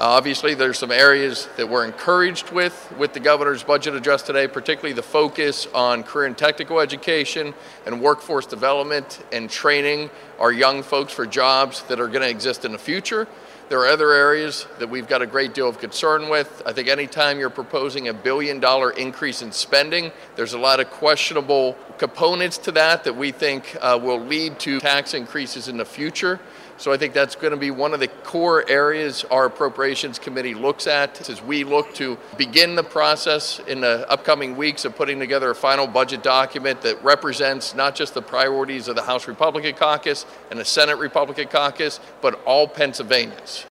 Obviously, there's some areas that we're encouraged with the governor's budget address today, particularly the focus on career and technical education and workforce development and training our young folks for jobs that are going to exist in the future. There are other areas that we've got a great deal of concern with. I think anytime you're proposing $1 billion increase in spending, there's a lot of questionable components to that we think will lead to tax increases in the future. So I think that's going to be one of the core areas our Appropriations Committee looks at as we look to begin the process in the upcoming weeks of putting together a final budget document that represents not just the priorities of the House Republican Caucus and the Senate Republican Caucus, but all Pennsylvanians.